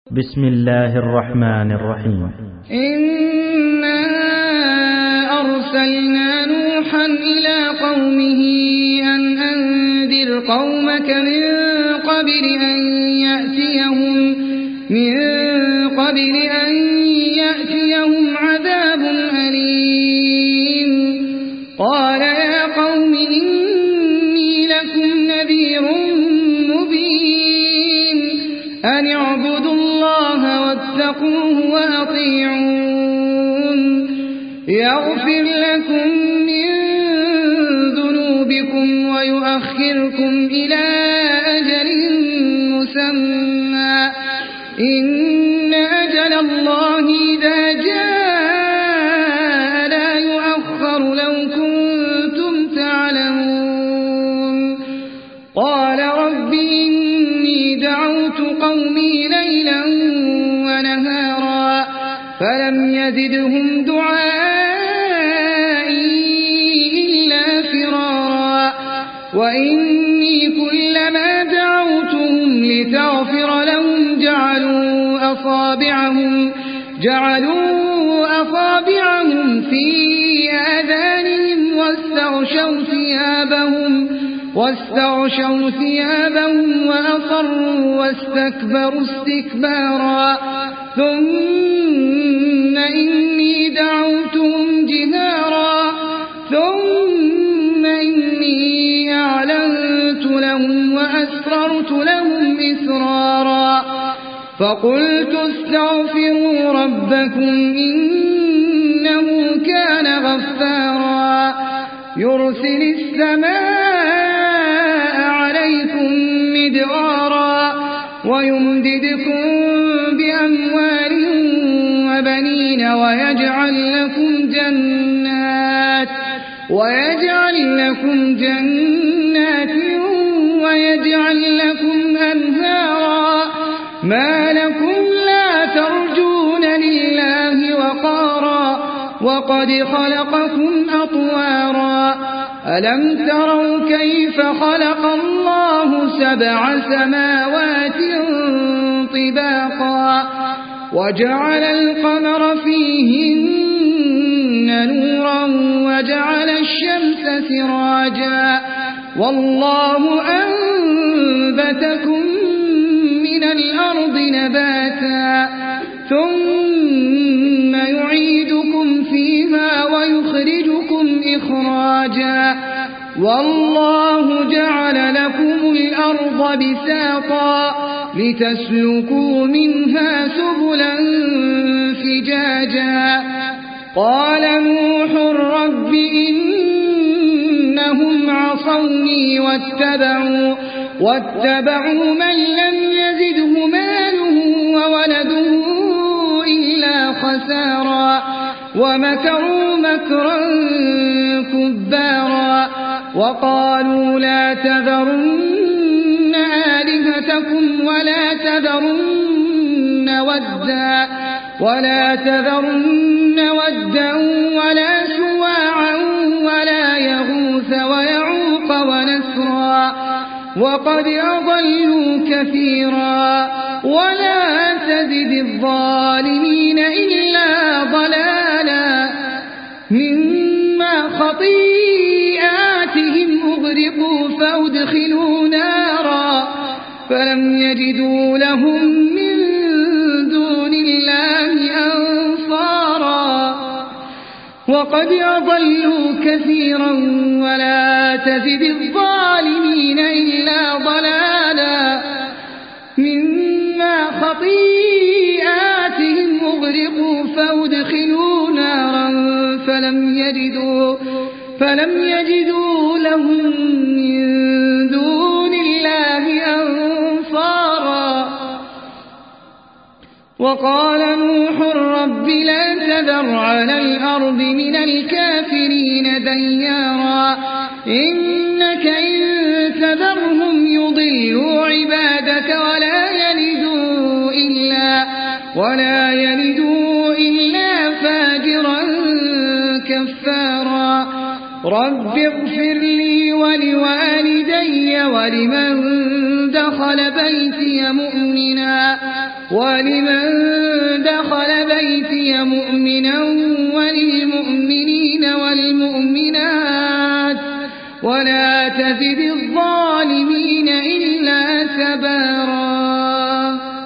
بسم الله الرحمن الرحيم. إنا أرسلنا نوحا إلى قومه أن أنذر قومك من قبل أن يأتيهم عذاب أليم. قال يا قوم إني لكم نذير مبين أن اعبدوا الله واتقوه وأطيعون يغفر لكم من ذنوبكم ويؤخركم إلى أجل مسمى إن أجل الله إذا جاء لا يؤخر لو كنتم تعلمون. قال رب إني دعوت قومي ليلا ونهارا فلم يزدهم دعائي إلا فرارا وإني كلما دعوتهم لتغفر لهم جعلوا أصابعهم في آذانهم واستغشوا ثيابهم وأصروا واستكبروا استكبارا ثم إني دعوتهم جهارا ثم إني أعلنت لهم وأسررت لهم إسرارا فقلت استغفروا ربكم إنه كان غفارا يرسل السماء عليكم مدرارا ويمددكم بأموال وبنين ويجعل لكم جنات ويجعل لكم أنهارا ما لكم لا ترجون لله وقارا وقد خلقكم أطوارا ألم تروا كيف خلق الله 7 سماوات طباقا وجعل القمر فيهن نورا وجعل الشمس سراجا والله أنبتكم من الأرض نباتا ثم يعيدكم فيها ويخرجكم إخراجا والله جعل لكم الأرض بساطا لتسلكوا منها سبلا فجاجا قال نوح رب إنهم عصوني واتبعوا من لم يزده ماله وولده إلا خسارا ومكروا مكرا كبارا وقالوا لا تذرن آلهتكم ولا تذرن ودا ولا سواعا ولا يغوث ويعوق ونسرا وقد أضلوا كثيرا ولا تزد الظالمين إلا ضلالا مما خطيئاتهم أغرقوا فأدخلوا نارا فلم يجدوا لهم من دون الله أنصارا وقد أضلوا كثيرا ولا تزد الظالمين إلا ضلالا مما خطيئاتهم أغرقوا فأدخلوا نارا فلم يجدوا لهم من دون الله أنصارا وقال نوح رب لا تذر على الأرض من الكافرين ديارا إنك إن تذرهم يضلوا عبادك ولا يلدوا إلا فاجرا كفارا رب اغفر لي ولوالدي ولمن دخل بيتي مؤمنا ولمن دخل بيتي مؤمنا وللمؤمنين والمؤمنات ولا تزد الظالمين